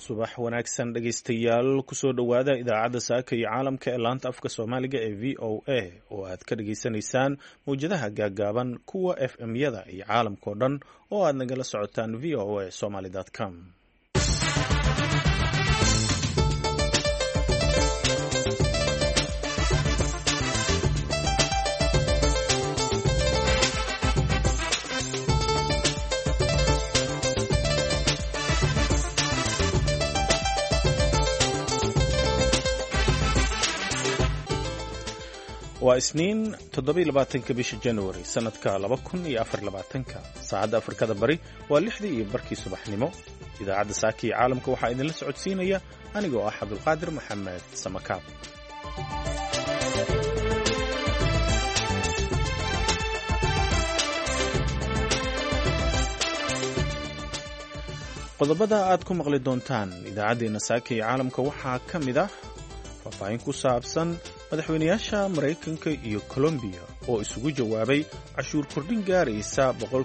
subax wanaagsan dhegaystayaal kusoo dhowaada idaacadda saaka iyo caalamka ee laanta afka soomaaliga ee v o a oo aad ka dhagaysanaysaan mawjadaha gaaggaaban kuwa f m-yada iyo caalamkao dhan oo aad nagala socotaan v o a somaly com. waa isniin 27 bisha January sanadka 2024 saacadda Afrikada Bari waa 6:00 subaxnimo. idaacadda saaka iyo caalamka waxaa idinla socodsiinaya anigoo ah Cabdulqaadir Maxamed Samakaab. qodobada aad ku maqli doontaan idaacadeena saaka iyo caalamka waxaa ka mid ah faahfaahin ku saabsan madaxweynayaasha Maraykanka iyo Colombia oo isugu jawaabay cashuur kordhin gaaraysa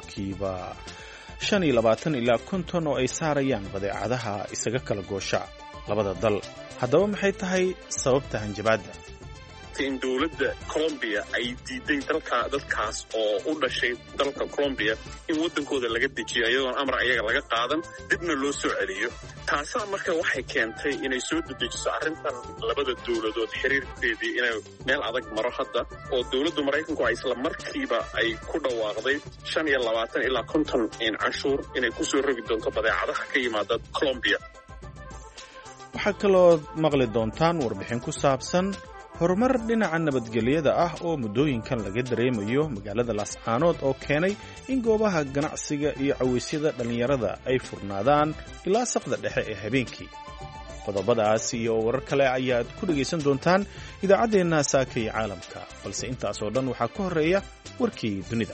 25% ilaa 50% oo ay saarayaan badeecadaha isaga kala goosha labada dal. haddaba maxay tahay sababta hanjabaadda? in dowladda Colombia ay diiday dadkaas oo u dhashay dalka Colombia in wadankooda laga dejiyo iyadoo amar ayaga laga qaadan dibna loo soo celiyo. taasaa marka waxay keentay inay soo dejiso arrintan labada dowladood xiriirkeedii inay meel adag maro hadda oo dowladda Maraykanku ay isla markiiba ay ku dhawaaqday 25 ilaa 50 in cashuur inay ku soo rogi doonto badeecadaha ka yimaada Colombia. waxaa kaloo maqli doontaan warbixin ku saabsan horumar dhinaca nabadgelyada ah oo muddooyinkan laga dareemayo magaalada Laascaanood oo keenay in goobaha ganacsiga iyo cawaysyada dhalinyarada ay furnaadaan ilaa saqda dhexe ee habeenkii. qodobadaas iyo warar kale ayaad ku dhagaysan doontaan idaacaddeenna saaka iyo caalamka, balse intaas oo dhan waxaa ka horeeya warkii dunida.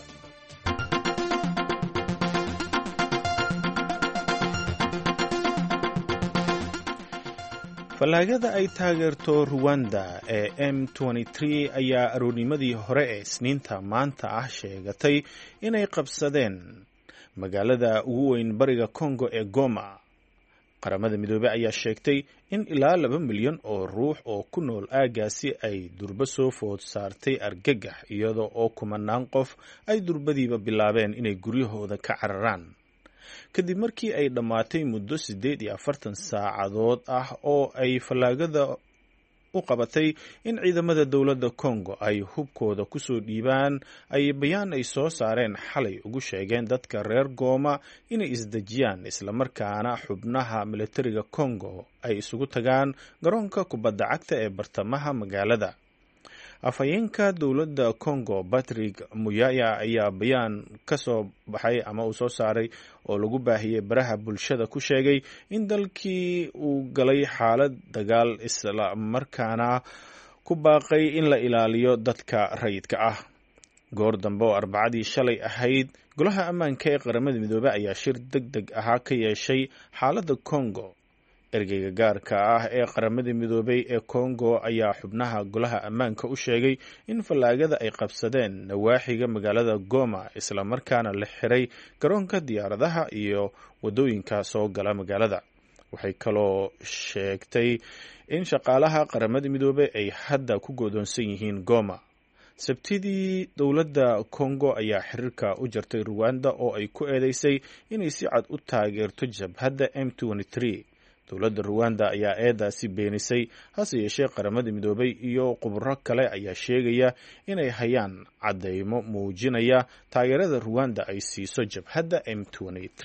fallaagada ay taageerto Rwanda ee M23 ayaa aroornimadii hore ee Isniinta maanta ah sheegatay inay qabsadeen magaalada ugu weyn bariga Congo ee Goma. qaramada midoobay ayaa sheegtay in ilaa 2 milyan oo ruux oo ku nool aagaasi ay durba soo food saartay argagax iyadoo oo kumanaan qof ay durbadiiba bilaabeen inay guryahooda ka cararaan kadib markii ay dhammaatay muddo 48 saacadood ah oo ay fallaagada u qabatay in ciidamada dowladda Congo ay hubkooda ku soo dhiibaan. ay bayaan ay soo saareen xalay ugu sheegeen dadka reer Goma inay isdejiyaan isla markaana xubnaha militariga Congo ay isugu tagaan garoonka kubadda cagta ee bartamaha magaalada. afhayeenka dowladda Congo Patrick Muyaya ayaa bayaan ka soo baxay ama uu soo saaray oo lagu baahiyay baraha bulshada ku sheegay in dalkii uu galay xaalad dagaal isla markaana ku baaqay in la ilaaliyo dadka rayidka ah. goor dambe oo Arbacadii shalay ahayd golaha ammaanka ee qaramada midoobay ayaa shir degdeg ah ka yeeshay xaaladda Congo. ergeyga gaarka ah ee qaramada midoobay ee Congo ayaa xubnaha golaha ammaanka u sheegay in fallaagada ay qabsadeen nawaaxiga magaalada Goma isla markaana la xiray garoonka diyaaradaha iyo wadooyinka soo gala magaalada. waxay kaloo sheegtay in shaqaalaha qaramada midoobay ay hadda ku go'doonsan yihiin Goma. sabtidii dowladda Congo ayaa xiriirka u jartay Rwanda oo ay ku eedeysay inay si cad u taageerto jabhadda M23. dowladda Rwanda ayaa eedaasi beenisay, hase yeeshee qaramada midoobay iyo khubaro kale ayaa sheegaya inay hayaan caddeymo muujinaya taageerada Rwanda ay siiso jabhadda M23.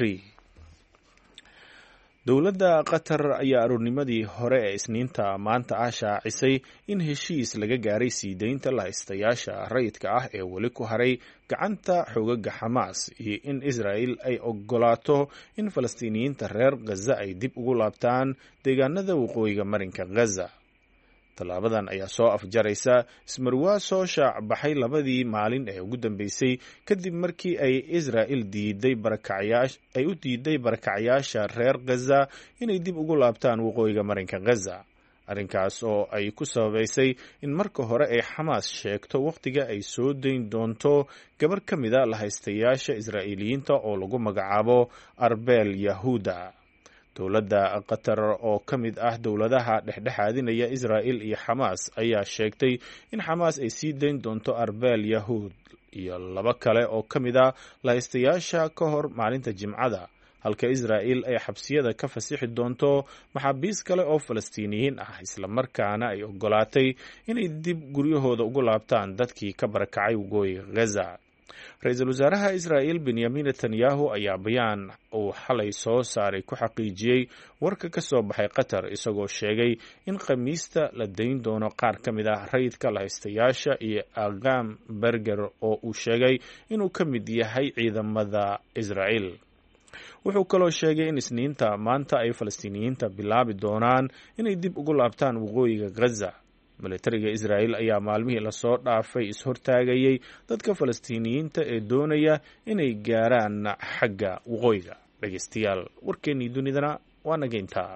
dowladda Qatar ayaa aroornimadii hore ee Isniinta maanta ah shaacisay in heshiis laga gaaray sii deynta lahaystayaasha rayidka ah ee weli ku haray gacanta xoogagga Xamaas iyo in Israel ay ogolaato in Falastiiniyiinta reer Gaza ay dib ugu laabtaan deegaanada waqooyiga marinka Gaza. tallaabadan ayaa soo afjaraysa ismarwaa soo shaac baxay labadii maalin ee ugu dambeysay kadib markii ay Israel u diiday barakacayaasha reer Gaza inay dib ugu laabtaan waqooyiga marinka Gaza. arrinkaas oo ay ku sababaysay in marka hore ay Xamaas sheegto waqtiga ay soo dayn doonto gabar ka mida lahaystayaasha Israa'iiliyiinta oo lagu magacaabo Arbel Yahuda. dowladda qatar oo ka mid ah dowladaha dhexdhexaadinaya israa'il iyo xamaas ayaa sheegtay in xamaas ay sii dayn doonto arbeel yahuud iyo 2 kale oo ka mid ah lahaystayaasha ka hor maalinta jimcada, halka israa'il ay xabsiyada ka fasixi doonto maxaabiis kale oo falastiiniyiin ah, isla markaana ay ogolaatay inay dib guryahooda ugu laabtaan dadkii ka barakacay waqooyiga Gaza. ra-iisul wasaaraha israa'il benyamin netanyahu ayaa bayaan uu xalay soo saaray ku xaqiijiyey warka ka soo baxay qatar, isagoo sheegay in khamiista la dayn doono qaar ka mid ah rayidka lahaystayaasha iyo agam berger oo uu sheegay inuu ka mid yahay ciidamada israa'il. wuxuu kaloo sheegay in isniinta maanta ay falastiiniyiinta bilaabi doonaan inay dib ugu laabtaan waqooyiga Gaza. militariga israa'il ayaa maalmihii lasoo dhaafay is-hortaagayay dadka falastiiniyiinta ee doonaya inay gaaraan xagga waqooyiga. dhegeystayaal, warkeennii dunidana waa nageyntaa.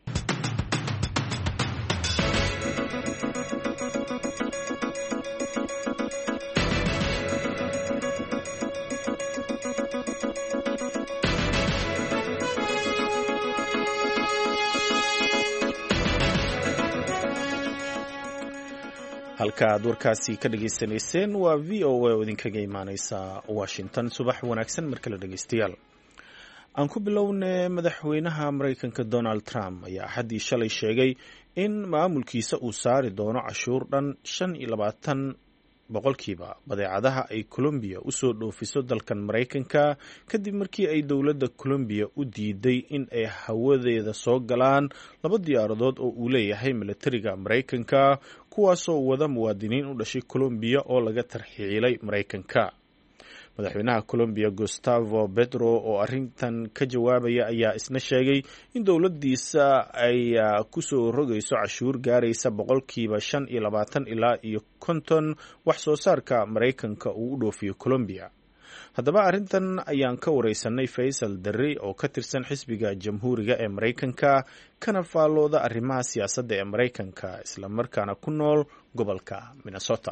halka aad warkaasi ka dhageysanayseen waa v o a oo idinkaga imaaneysa Washington. subax wanaagsan mar kale dhegeystayaal. aan ku bilownay madaxweynaha Mareykanka Donald Trump ayaa axaddii shalay sheegay in maamulkiisa uu saari doono cashuur dhan 25% badeecadaha ay Colombia u soo dhoofiso dalkan Mareykanka kadib markii ay dowladda Colombia u diiday in ay hawadeeda soo galaan 2 diyaaradood oo uu leeyahay militariga Mareykanka kuwaasoo wada muwaadiniin u dhashay Colombia oo laga tarxiilay Mareykanka. madaxweynaha Colombia Gustavo Petro oo arrintan ka jawaabaya ayaa isna sheegay in dowladdiisa ay ku soo rogayso cashuur gaaraysa 25% ilaa 50% wax soo saarka Mareykanka uu u dhoofiyo Colombia. haddaba arrintan ayaan ka wareysanay Faysal Darri oo ka tirsan xisbiga jamhuuriga ee Mareykanka kana faallooda arrimaha siyaasadda ee Mareykanka isla markaana ku nool gobolka Minnesota.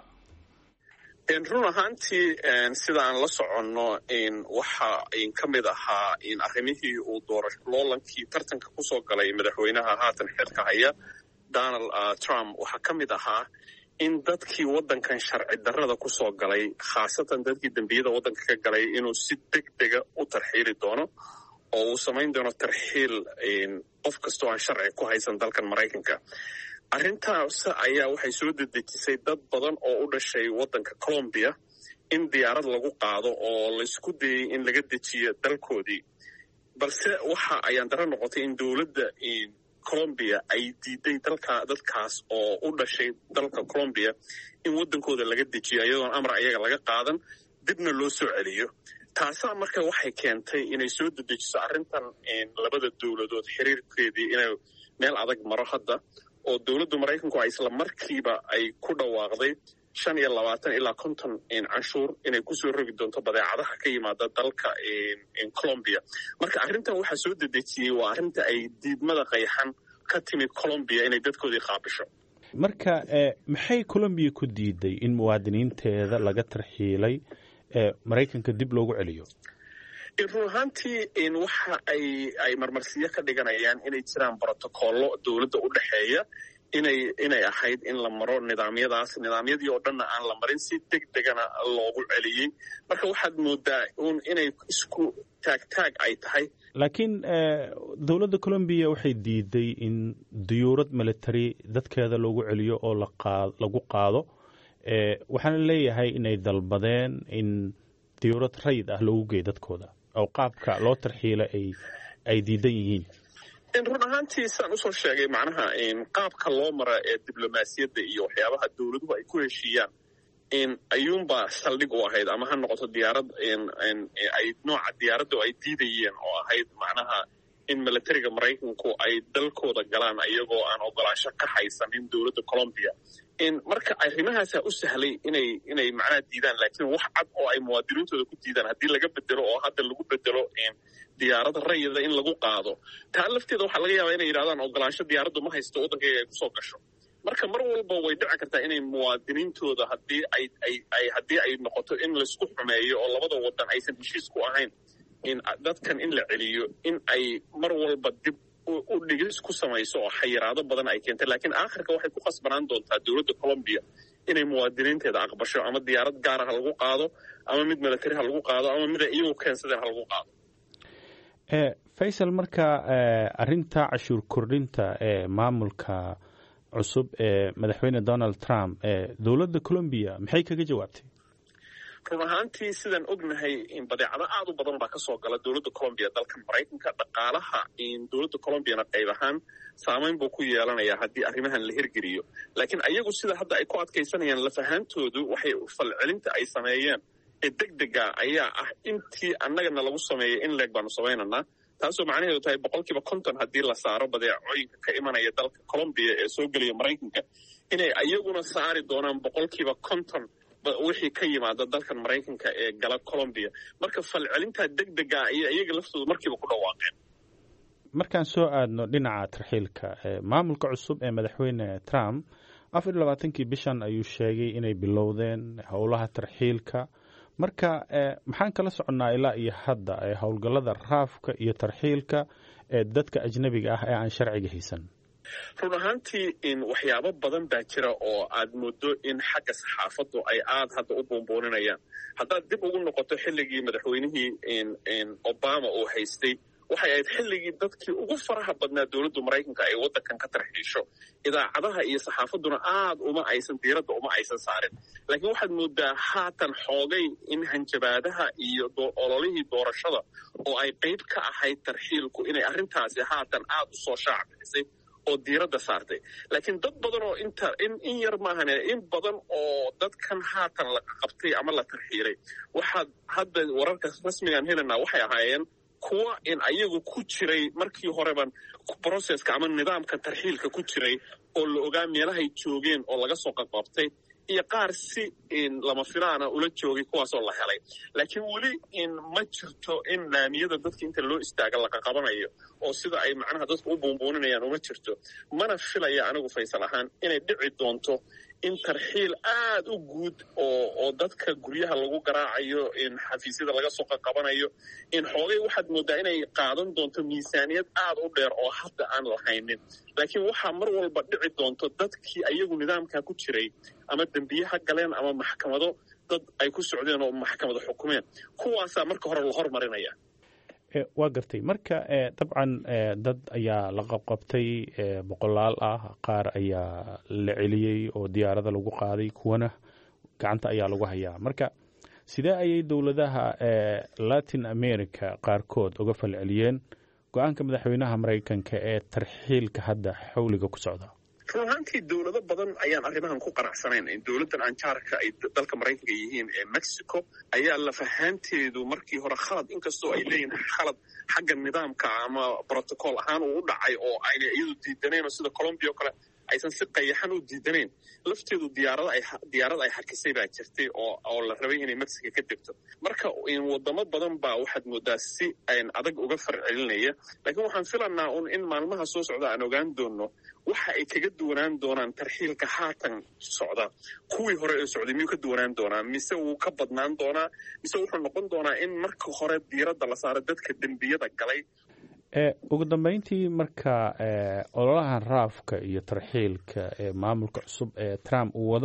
run ahaantii sida aan la soconno waxa ka mid ahaa arrimihii uu loolankii tartanka ku soo galay madaxweynaha haatan xilka haya Donald Trump waxa ka mid ahaa in dadkii waddankan sharci darrada ku soo galay, khaasatan dadkii dembiyada waddanka ka galay, inuu si degdega u tarxiili doono oo uu samayn doono tarxiil qof kastoo aan sharci ku haysan dalkan Mareykanka. arrintaas ayaa waxay soo dedejisay dad badan oo u dhashay waddanka Colombia in diyaarad lagu qaado oo laisku dayay in laga dejiyo dalkoodii, balse waxa ayaan daro noqotay in dowladda Colombia ay diiday dadkaas oo u dhashay dalka Colombia in waddankooda laga dejiyo iyadoon amar ayaga laga qaadan dibna loo soo celiyo. taasaa marka waxay keentay inay soo dedejiso arrintan labada dowladood xiriirkeedii inay meel adag maro hadda, oo dowladda Mareykanku ay isla markiiba ay ku dhawaaqday 25 ilaa 50 canshuur inay ku soo rogi doonto badeecadaha ka yimaada dalka Colombia. marka arrintan waxa soo dedejiyay waa arrinta ay diidmada qayxan ka timid Colombia inay dadkoodii qaabisho. marka maxay Colombia ku diiday in muwaadiniinteeda laga tarxiilay Mareykanka dib loogu celiyo? run ahaantii waxa ay marmarsiyo ka dhiganayaan inay jiraan brotocollo dowladda u dhexeeya inay ahayd in la maro nidaamyadii oo dhanna aan la marin, si degdegana loogu celiyey. marka waxaad moodaa inay isku taagtaag ay tahay. laakiin dowladda Colombia waxay diiday in diyuurad military dadkeeda loogu celiyo oo lagu qaado. waxaana leeyahay inay dalbadeen in diyuurad rayid ah loogu geeyo dadkooda oo qaabka loo tarxiilo ay diidan yihiin. run ahaantii saan usoo sheegay macnaha qaabka loo mara ee diblomaasiyadda iyo waxyaabaha dowladuhu ay ku heshiiyaan ayuunbaa saldhig u ahayd, ama ha noqoto diyaarad ay nooca diyaaradda ay diidayeen oo ahayd macnaha in militariga Mareykanku ay dalkooda galaan iyagoo aan ogolaansho ka haysanin dowladda Colombia. marka arrimahaasa u sahlay inay macnaha diidaan, laakiin wax cad oo ay muwaadiniintooda ku diidaan haddii laga bedelo oo hadda lagu bedelo diyaarada rayida in lagu qaado, taa lafteeda waxaa laga yaabaa inay yidhahdaan ogolaansho diyaaraddu ma haysto waddankayga ay kusoo gasho. marka mar walba way dhici kartaa inay muwaadiniintooda haddii ay noqoto in laisku xumeeyo oo labada waddan aysan heshiis ku ahayn dadkan in la celiyo, in ay mar walba dib u dhigis ku samayso oo xayiraado badan ay keentay laakiin aakhirka waxay ku khasbanaan doontaa dowladda Colombia inay muwaadiniinteeda aqbasho ama diyaarad gaar ah lagu qaado ama mid military ha lagu qaado ama mid iyagu keensadeen ha lagu qaado. Faisal, marka arrinta cashuur kordhinta ee maamulka cusub ee madaxweyne Donald Trump dowladda Colombia maxay kaga jawaabtay? run ahaantii sidaan ognahay in badeecado aad u badan baa ka soo gala dowladda Colombia dalka Mareykanka. dhaqaalaha in dowladda Colombiana qayb ahaan saameyn buu ku yeelanayaa haddii arrimahan la hirgeliyo laakiin ayagu sida hadda ay ku adkaysanayaan lafahantoodu waxay falcelinta ay sameeyeen ee degdega ayaa ah intii annagana lagu sameeyay in leeg baanu samaynaynaa taasoo macnaheedu tahay 50% haddii la saaro badeecooyinka ka imanaya dalka Colombia ee soo gelaya Mareykanka inay ayaguna saari doonaan 50% wixii ka yimaada dalkan Mareykanka ee gala Colombia. marka falcelinta degdega ay iyaga laftoodu markiiba ku dhawaaqeen. markaan soo aadno dhinaca tarxiilka maamulka cusub ee madaxweyne Trump 24kii bishan ayuu sheegay inay bilowdeen howlaha tarxiilka. marka maxaan kala soconnaa ilaa iyo hadda howlgallada raafka iyo tarxiilka ee dadka ajnabiga ah ee aan sharciga haysan? run ahaantii in waxyaabo badan baa jira oo aad moodo in xagga saxaafaddu ay aad hadda u buunbuuninayaan. haddaad dib ugu noqoto xilligii madaxweynihii Obama uu haystay waxay ahayd xilligii dadkii ugu faraha badnaa dowladda Mareykanka ay waddankan ka tarxiisho. idaacadaha iyo saxaafadduna aad diiradda uma aysan saarin laakiin waxaad moodaa haatan xoogay in hanjabaadaha iyo ololihii doorashada oo ay qayb ka ahayd tarxiilku inay arrintaasi haatan aad u soo shaac bixisay oo diiradda saartay laakiin dad badan oo in yar maahan in badan oo dadkan haatan la qabtay ama la tarxiilay waxaad hadda wararka rasmigaan helanaa waxay ahaayeen kuwa in ayagu ku jiray markii horeban processka ama nidaamka tarxiilka ku jiray oo la ogaa meelahay joogeen oo laga soo qabqabtay iyo qaar si lama filaana ula joogay kuwaasoo la helay laakiin weli ma jirto in laamiyada dadka inta loo istaaga la qabanayo oo sida ay macnaha dadku u buunbuuninayaan uma jirto. mana filaya anigu Faysal ahaan inay dhici doonto in tarxiil aad u guud oo dadka guryaha lagu garaacayo in xafiisyada laga soo qabanayo in xoogay waxaad moodaa inay qaadan doonto miisaaniyad aad u dheer oo hadda aan lahaynin laakiin waxaa mar walba dhici doonto dadkii ayagu nidaamka ku jiray ama dambiyaha galeen ama maxkamado dad ay ku socdeen oo maxkamado xukumeen kuwaasaa marka hore la hormarinaya. waa gartay marka dabcan dad ayaa la qabqabtay boqolaal ah qaar ayaa la celiyey oo diyaarada lagu qaaday kuwana gacanta ayaa lagu hayaa. marka sidee ayay dowladaha Latin America qaarkood uga falceliyeen go-aanka madaxweynaha Mareykanka ee tarxiilka hadda xawliga ku socda? run ahaantii dowlado badan ayaan arrimahan ku qanacsanayn in dowladdan anjaarka ay dalka Mareykanka yihiin ee Mexico ayaa lafahaanteedu markii hore khalad inkastoo ay leeyihiin khalad xagga nidaamka ama protocol ahaan uu u dhacay oo ayna iyadu diidaneen oo sida Colombia oo kale aysan si qayaxan u diidaneen lafteedu diyaarad ay hakisay baa jirtay oo la rabay inay Mexico ka degto. marka wadamo badan baa waxaad moodaa si adag uga farcelinaya laakiin waxaan filanaa in maalmaha soo socda aan ogaan doono waxa ay kaga duwanaan doonaan tarxiilka haatan socda kuwii hore ee socday miyuu ka duwanaan doonaa mise wuu ka badnaan doonaa mise wuxuu noqon doonaa in marka hore diiradda la saaro dadka dembiyada galay. ugu dambeyntii marka ololahan raafka iyo tarxiilka ee maamulka cusub ee Trump uu wado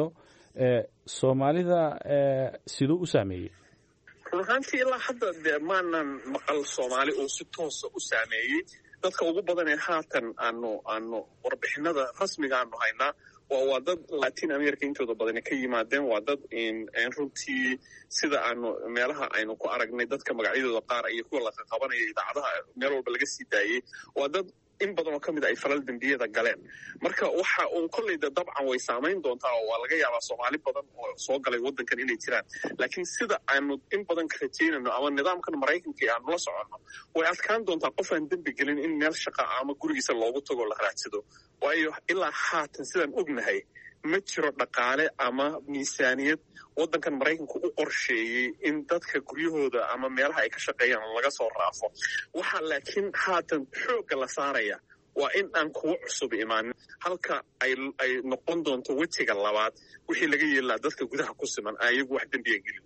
Soomaalida siduu u saameeyey? run ahaantii ilaa hadda dee maanan maqal Soomaali oo si toosa u saameeyey. dadka ugu badan ee haatan aanu warbixinada rasmiga aanu haynaa waa dad Latin America intooda badan ka yimaadeen waa dad runtii sida aanu meelaha aynu ku aragnay dadka magacyadooda qaar iyo kuwa la qabanaya idaacadaha meel walba laga sii daayay waa dad in badan oo kamid ay falal dambiyada galeen. marka waxa uu kollayda dabcan way saameyn doontaa oo waa laga yaabaa Soomaali badan oo soo galay waddankan inay jiraan laakiin sida aanu in badan ka rajaynayno ama nidaamkan Mareykanka aanu la soconno way adkaan doontaa qof aan dambi gelin in meel shaqo ama gurigiisa loogu tago la raadsado waayo ilaa haatan sidaan ognahay ma jiro dhaqaale ama miisaaniyad waddankan Mareykanku u qorsheeyey in dadka guryahooda ama meelaha ay ka shaqeeyaan laga soo raafo. waxa laakiin haatan xoogga la saaraya waa in aan kuwa cusub imaanin halka ay noqon doonto wejiga labaad wixii laga yeelaa dadka gudaha ku siman ayagu wax dembiya gelin.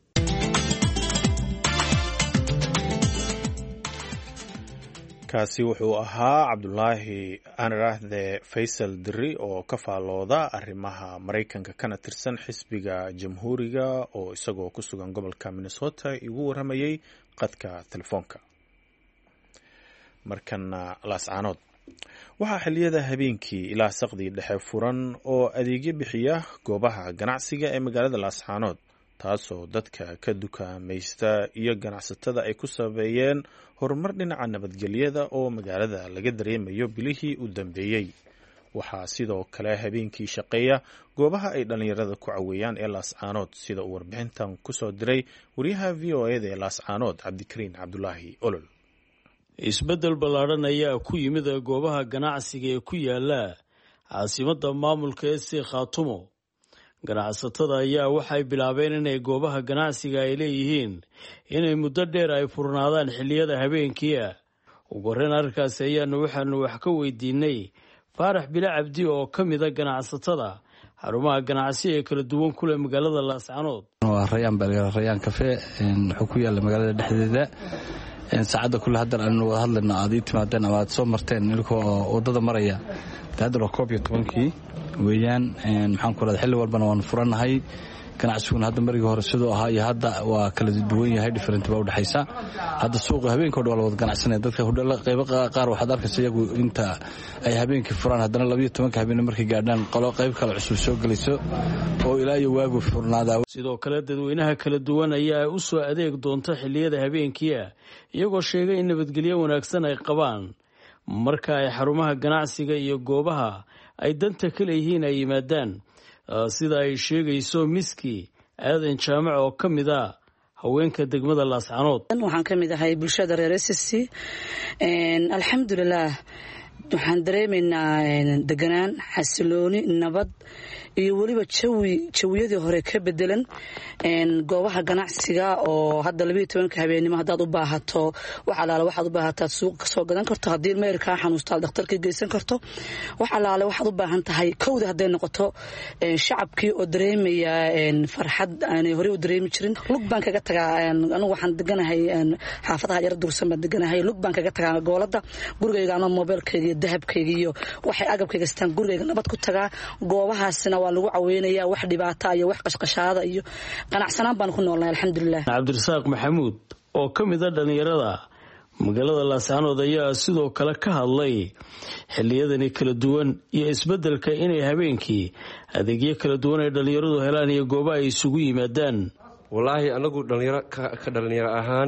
kaasi wuxuu ahaa cabdulaahi anaraahde faysal diri oo ka faalooda arrimaha maraykanka kana tirsan xisbiga jamhuuriga oo isagoo ku sugan gobolka minnesota igu waramayay qadka telefoonka. markana laascaanood waxaa xilliyada habeenkii ilaa saqdii dhexe furan oo adeegyo bixiya goobaha ganacsiga ee magaalada laascaanood, taasoo dadka ka dukaamaysta iyo ganacsatada ay ku sabeeyeen horumar dhinaca nabadgelyada oo magaalada laga dareemayo bilihii u dambeeyey. waxaa sidoo kale habeenkii shaqeeya goobaha ay dhallinyarada ku caweeyaan ee laascaanood, sida uu warbixintan kusoo diray wariyaha v o eda ee laascaanood cabdikariin cabdulaahi olol. isbeddel ballaadhan ayaa ku yimid goobaha ganacsiga ee ku yaala caasimadda maamulka ee si khaatumo. ganacsatada ayaa waxay bilaabeen inay goobaha ganacsiga ay leeyihiin inay muddo dheer ay furnaadaan xilliyada habeenkiia. ugu horreyn arrinkaasi waxaanu wax ka weydiinay faarax bile cabdi oo ka mida ganacsatada xarumaha ganacsi ee kala duwan ku leh magaalada laascaanood. waa rayaan kafe wuxuu ku yaala magaalada dhexdeeda. saacadda kule haddan aanu wada hadlayno aad ii timaadeen ama aad soo marteen inkoo waddada maraya haddan waa 11 weeyaan. maxaan ku radaa xilli walbana waan furannahay. ganacsiguna hadda marigii hore sidoo ahaa iyo hadda waa kala duwan yahay, different baa u dhaxaysa. hadda suuqa habeenkii waa la wada ganacsanaya. dadka hudheela qaybo qaar waxaad arkaysa iyagu inta ay habeenkii furaan haddana 12 habeen markay gaadhaan qolo qayb kale cusub soo gelayso oo ilaa iyo waagu furnaada. sidoo kale dadweynaha kala duwan ayaa u soo adeeg doonta xilliyada habeenkii iyagoo sheegay in nabadgelyo wanaagsan ay qabaan marka ay xarumaha ganacsiga iyo goobaha ay danta ka leeyihiin ay yimaadaan, sida ay sheegayso miski aadan jaamac oo ka mid ah haweenka degmada laascaanood. waxaan ka mid ahay bulshada reer SSC. alxamdulilah waxaan dareemaynaa deganaan, xasilooni, nabad iyo weliba jawiyadii hore ka bedelan. goobaha ganacsiga oo hadda 12 habeenimo haddaad u baahato wax alaale waxaad u baahataa suuq ka soo gadan karto. haddii meel kaa xanuusta dhakhtarka geysan karto. wax alaale waxaad u baahan tahay kowda hadday noqoto shacabkii oo dareemaya farxad aanay hore u dareemi jirin. lug baan kaga tagaa anigu waxaan deganahay xaafadaha yar dursan baan deganahay. lug baan kaga tagaa goolada gurigayga ama mobilkayga iyo dahabkayga iyo waxay agabkayga staan gurigayga nabad ku tagaa. goobahaasina waa lagu caweynaya wax dhibaato iyo wax qashqashaada iyo ganacsanaan baan ku noolnahay alxamdulilah. cabdirasaaq maxamuud oo ka mid ah dhalinyarada magaalada laascaanood ayaa sidoo kale ka hadlay xilliyadani kala duwan iyo isbeddelka inay habeenkii adeegyo kala duwan ay dhalinyaradu helaan iyo gooba ay isugu yimaadaan. wallaahi anagu ka dhalinyaro ahaan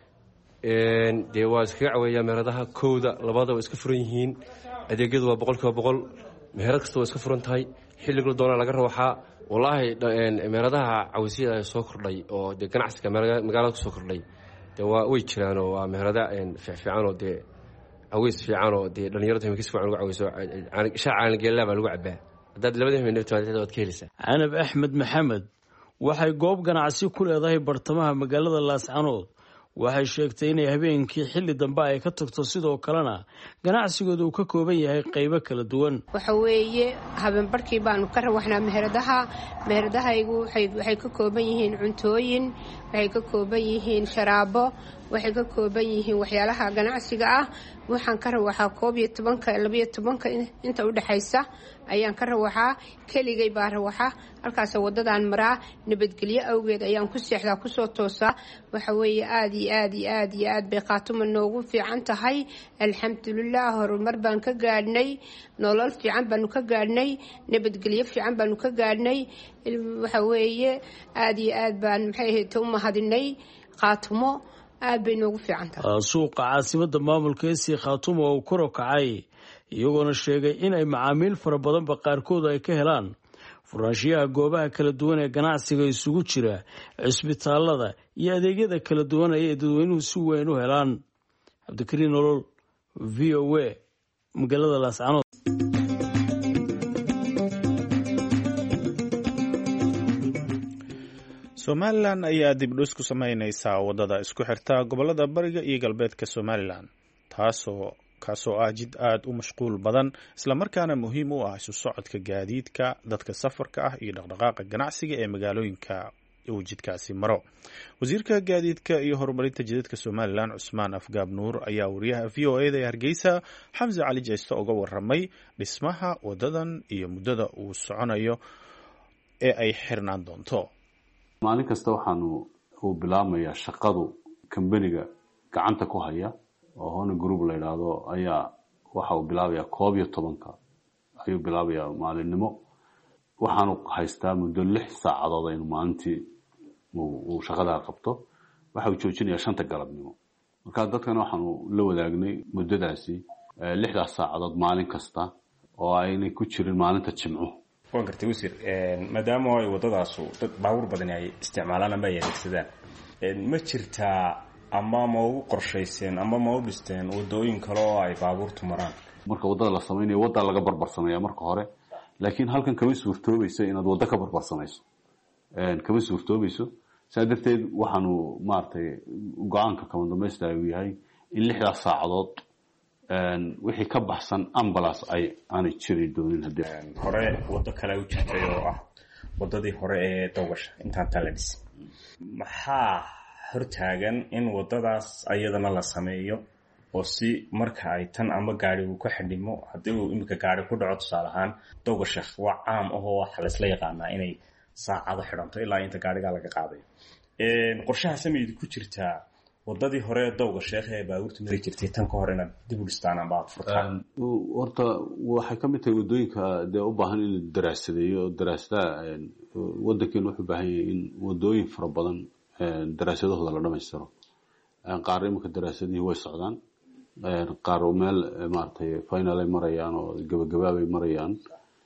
dee waa iskaga caweeyaa meheradaha kowda labadaba iska furan yihiin. adeegyadu waa 100%. meherad kasta waa iska furan tahay. xilligla doonaa laga rawaxaa. wallaahi meheradaha cawisiyada ay soo kordhay oo dee ganacsiga magaalada ku soo kordhay dee way jiraanoo waa meherada fiicanoo dee caways fiicanoo dee dhalinyarada himikis fiican lagu cawayso. shaa caanageellaa baa lagu cabaa. haddaad labada himeen timaadada waad ka helaysaa. canab axmed maxamed waxay goob ganacsi ku leedahay bartamaha magaalada laascaanood. waxay sheegtay inay habeenkii xilli dambe ay ka tagto, sidoo kalena ganacsigooda uu ka kooban yahay qaybo kala duwan. waxa weeye habeenbarkii baanu ka rawaxnaa meheradahaygu waxay ka kooban yihiin cuntooyin, waxay ka kooban yihiin sharaabo, waxay ka kooban yihiin waxyaalaha ganacsiga ah. waxaan ka rawaxaa 11-12 inta u dhaxaysa ayaan ka rawaxaa. keligay baa rawaxa. halkaas wadadaan maraa. nabadgelyo awgeed ayaan ku seexdaa, kusoo toosaa. waxa weeye aad iyo aad bay khaatuma noogu fiican tahay. alxamdulilah horumar baan ka gaadhnay. nolol fiican baanu ka gaadhnay. nabadgelyo fiican baanu ka gaadhnay. waxa weeye aad iyo aad baan u mahadinay khaatumo. aad bay noogu fiican tahay. suuqa caasimadda maamulka ee si khaatumo oo kor u kacay, iyagoona sheegay inay macaamiil fara badanba qaarkood ay ka helaan furaanshiyaha goobaha kala duwan ee ganacsiga isugu jira cisbitaalada iyo adeegyada kala duwan ayay dadweynuhu si weyn u helaan. cabdikariin nolol, v o a, magaalada laascaanood. somalilan ayaa dibdhis ku sameyneysaa wadada isku xirta gobolada bariga iyo galbeedka somalilan, kaasoo ah jid aada u mashquul badan islamarkaana muhiim u ah isu socodka gaadiidka, dadka safarka ah iyo dhaqdhaqaaqa ganacsiga ee magaalooyinka uu jidkaasi maro. wasiirka gaadiidka iyo horumarinta jidadka somalilan cusmaan afgaab nuur ayaa wariyaha v o eda ee hargeysa xamse cali jeysto uga waramay dhismaha wadadan iyo muddada uu soconayo ee ay xirnaan doonto. maalin kasta waxaanu uu bilaabmayaa shaqadu kambaniga gacanta ku haya oo hona group la yidhaahdo ayaa waxa uu bilaabayaa 11 ayuu bilaabayaa maalinimo. waxaanu haystaa muddo 6 saacadood aynu maalintii uu shaqada qabto. waxa uu joojinayaa 5 galabnimo. marka dadkana waxaanu la wadaagnay muddadaasi 6 saacadood maalin kasta oo aynay ku jirin maalinta jimco. waan gartay wasiir maadaama ay wadadaasu dad baabuur badan ay isticmaalaan ama ay adeegsadaan ma jirtaa ama ma ugu qorshayseen ama ma u dhisteen wadooyin kale oo ay baabuurtu maraan? marka wadada la samaynayo wadda laga barbarsanaya marka hore, laakiin halkan kama suurtoobayso inaad waddo ka barbarsanayso. kama suurtoobayso. saa darteed waxaanu maartay go-aanka kama dambaysta uu yahay in 6 saacadood wixii ka baxsan ambulance aanay jiri doonin. haddii hore waddo kale u jirtay oo ah waddadii hore ee Doogasha intaan la dhisin, maxaa hortaagan in waddadaas ayadana la sameeyo oo si marka ay tan ama gaarigu ku xidhimo haddii uu imika gaari ku dhaco tusaale ahaan Doogasha waa caam ahoo waxa la isla yaqaanaa inay saacado xidhanto ilaa inta gaariga laga qaadayo. qorshaha sameeyay ku jirtaa waddadii hore ee Doogasha ee baabuurtu mari jirtay tan ka horena dib u dhistaan ama aad furtaan? horta waxay ka mid tahay waddooyinka dee u baahan in la daraasadeeyo. daraasada waddankeenu wuxuu u baahan yahay in waddooyin fara badan daraasadahooda la dhamaystiro. qaar imika daraasadihii way socdaan, qaar meel maartay final ay marayaan oo gabagabaabay marayaan.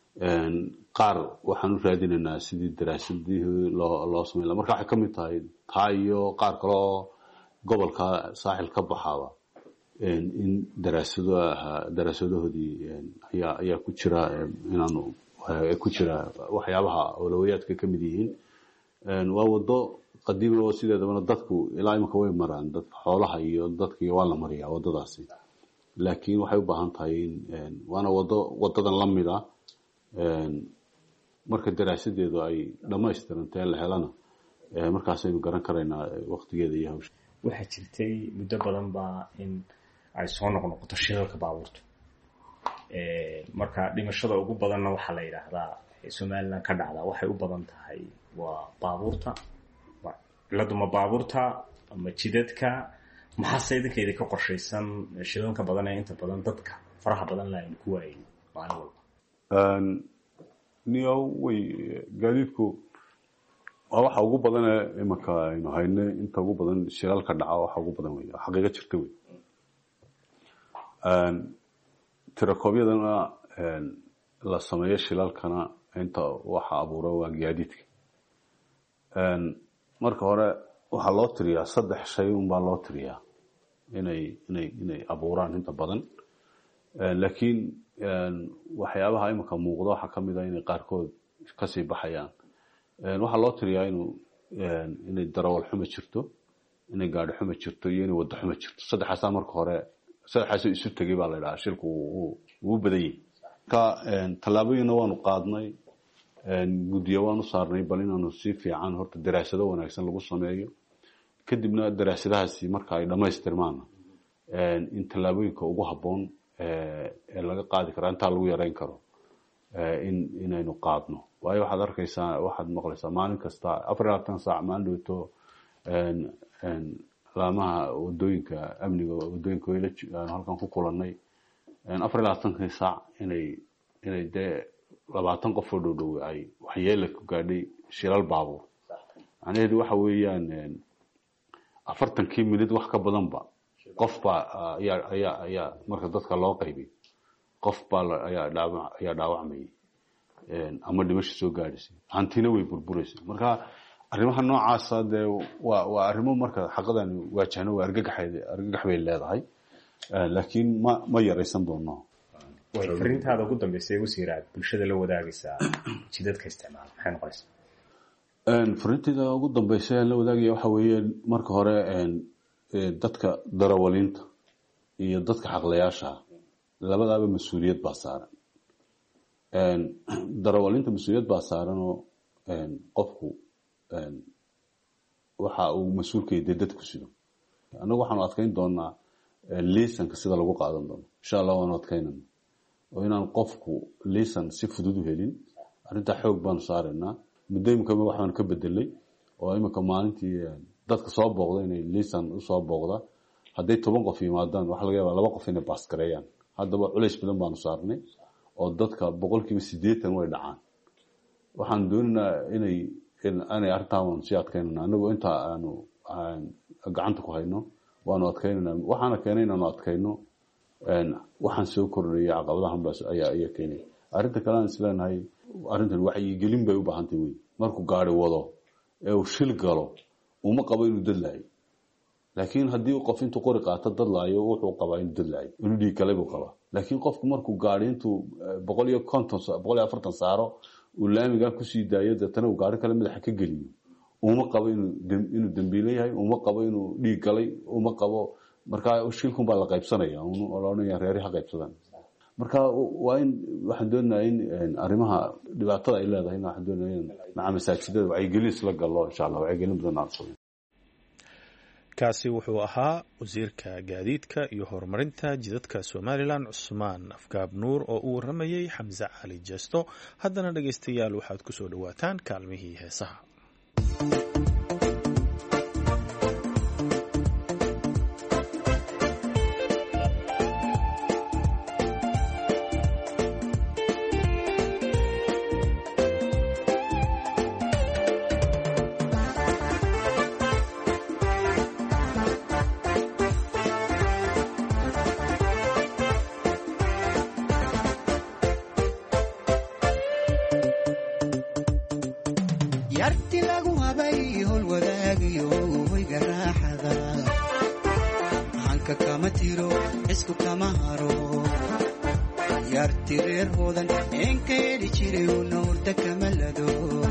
qaar waxaan u raadinaynaa sidii daraasadihii loo sameyn lahaa. marka waxay ka mid tahay taa iyo qaar kale oo gobolka saaxil ka baxaaba in daraasadahoodii ayaa ku jira inaanu ku jira waxyaabaha awlawiyaadka ka mid yihiin. waa waddo qadiimi oo sideedabana dadku ilaa imika way maraan, dadka xoolaha iyo dadkii waa la mariyaa waddadaasi. laakiin waxay u baahan tahay waana waddadan la mid ah. marka daraasadeedu ay dhammaystirantay la helana markaasaynu garan karaynaa waqtigeeda iyo hawsha. waxaa jirtay muddo badan baa in ay soo noqnoqoto shilalka baabuurta. marka dhimashada ugu badanna waxaa la yidhaahdaa Somaliland ka dhacda waxay u badan tahay waa baabuurta. ciladuma baabuurta ama jidadka maxaa idinkeeda ka qorshaysan shilalka badan ee inta badan dadka faraha badan la ku waayay maalin walba? niyow way gaadiidku waa waxa ugu badan ee imika aynu haynay. inta ugu badan shilalka dhaca waxa ugu badan wey xaqiiqo jirta wey. tirakoobyadana la sameeyo shilalkana inta waxa abuura waa gaadiidka. marka hore waxaa loo tiriyaa 3 shay unbaa loo tiriyaa inay abuuraan inta badan. laakiin waxyaabaha imika muuqda waxaa ka mid ah inay qaarkood kasii baxayaan. waxaa loo tiriyaa inay darawal xumo jirto, inay gaadhi xumo jirto iyo inay waddo xumo jirto. 3 marka hore 3 isu tegay baa la yidhahaa shilku wuu badan yahay. marka tallaabooyinna waanu qaadnay, guddiyo waanu saarnay bal inaanu si fiican horta daraasado wanaagsan lagu sameeyo. kadibna daraasadahaasi marka ay dhammaystirmaan in tallaabooyinka ugu habboon ee laga qaadi karo intaa lagu yareyn karo inaynu qaadno. waayo waxaad maqlaysaa maalin kasta 24 saac maalin dhowto laamaha wadooyinka amniga wadooyinka aan halkan ku kulannay 24 saac inay dee 20 qof oo dhow ay waxyeelo ku gaadhay shilal baabuur. macnaheedu waxa weeyaan 40 minute wax ka badanba qof baa ayaa marka dadka loo qaybay qof baa ayaa dhaawacmay ama dhimasho soo gaadhisay, hantina way burbureysay. marka arrimaha noocaas waa arrimo marka xaqadan waajahno waa argagax bay leedahay, laakiin ma yaraysan doono. way fariintaada ugu dambeysay wasiiraad bulshada la wadaagaysaa jidadka isticmaal maxay noqonaysaa? fariinteeda ugu dambeysay la wadaagaya waxa weeye marka hore dadka darawaliinta iyo dadka xaqlayaasha labadaaba mas'uuliyad baa saaran. darawaliinta mas'uuliyad baa saaran oo qofku waxa uu mas-uulkay dee dadku sido annagu waxaanu adkayn doonaa liisanka sida lagu qaadan doono insha allah waanu adkaynana oo inaan qofku liisan si fudud u helin arrintaa xoog baanu saaraynaa muddo imikaba waxaanu ka bedelay oo imika maalintii dadka soo booqda inay liisan usoo booqda hadday 10 qof yimaadaan waxa laga yaabaa 2 qof inay baas gareeyaan haddaba culays badan baanu saarnay oo dadka 80% way dhacaan waxaan doonaynaa inay arrintaan si adkaynana anagu inta aanu gacanta ku hayno waanu adkaynana waxaana keenay inaanu adkayno waxaan soo kordhiyay caqabadahan baas ayaa keenay arrinta kale aan isleenahay arrintan wacyigelin bay u baahantay wey markuu gaari wado ee uu shil galo uma qabo inuu dadlaayo laakiin haddii qof intuu qori qaato dadlaayo wuxuu qabaa inuu dadlaayo inuu dhiig kale buu qabaa laakiin qofku markuu gaari intuu 140 saaro uu laamiga ku sii daayo dadana uu gaari kale madaxa ka geliyo uma qabo inuu dambiile yahay uma qabo inuu dhiig galay uma qabo marka shilku baa la qaybsanaya oo la oranaya reeraha qaybsadaan marka waa in waxaan doonayaa in arrimaha dhibaatada ay leedahay waxaan doonayaa in masaajidada wacyigelin isla galo insha Allah wacyigelin badan aan sameeyo kaasi wuxuu ahaa wasiirka gaadiidka iyo horumarinta jidadka Somaliland Cusmaan Afgaab Nuur oo uu waramayay Xamza Cali Jesto haddana dhageystayaal waxaad ku soo dhawaataan kaalmihii heesaha yarti lagu habay hol wadaagiyo hoyga raaxada hanka kama tiro isku kama haro yarti reer hoodan enka yedhi jiray una hurda kama lado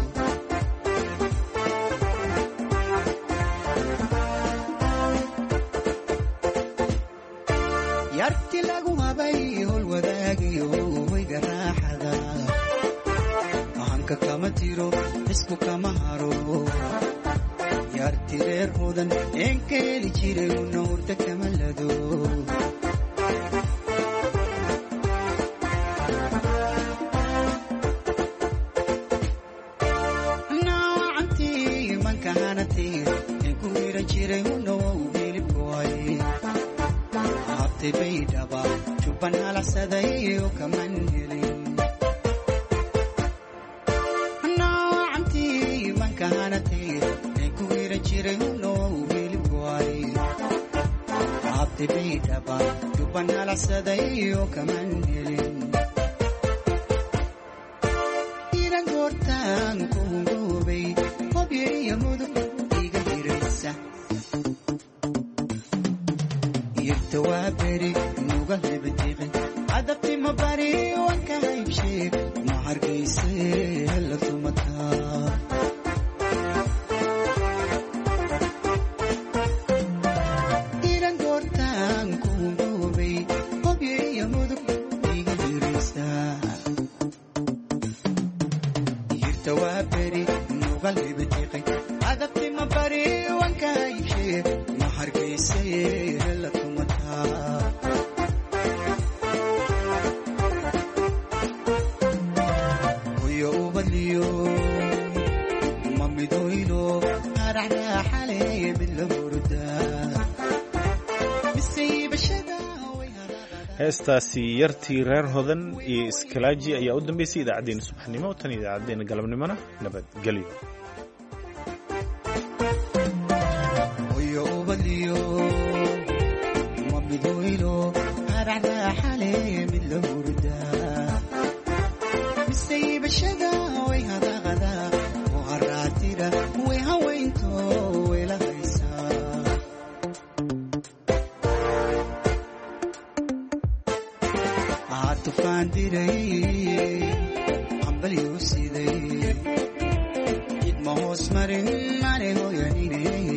yarti lagu habay hol wadaagiyo hoyga raaxada hanka kama tiro isku kama haro yarti reer hoodan enka yedhi jiray una hurda kama lado nawacanti manka hanati enku hira jiray una wau hilibkoay habtay baydhaba jubban halassaday oo kaman helin enku hira jiray una wau hilibkoay habtay baydhaba jubban halassaday oo kaman helin iran goortaan ku hungoobay hobyo iyo mudug iga hiraysa irta waa beri nuga hebadiqin adabti ma bari wanka haybsheeg ma hargayse hela tumataa heestaasi yartii reer hodan iyo iskalaaji ayaa u dambeysay idaacaddeenna subaxnimo tan idaacaddeenna galabnimona nabadgelyo ambal yusiday idma hoos marin mare hoyanine